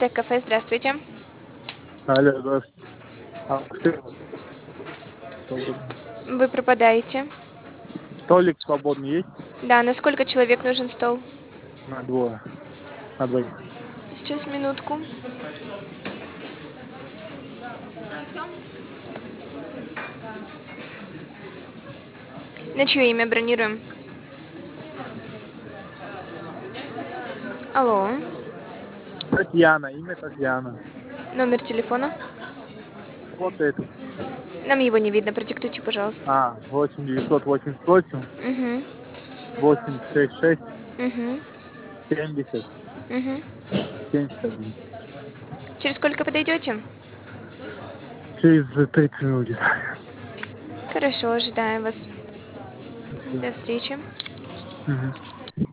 Артек кафе, здравствуйте. Алло, здравствуйте. А что, свободный? Вы пропадаете. Столик свободный есть? Да, на сколько человек нужен стол? На двое. На двоих. Сейчас, минутку. На чье имя бронируем? Алло. Татьяна, имя Татьяна. Номер телефона? Вот этот. Нам его не видно, продиктуйте, пожалуйста. 8 988 Угу. 866 Угу. 70 Угу. 71. Через сколько подойдете? Через 30 минут где-то. Хорошо, ожидаем вас. Спасибо. До встречи. Мгм.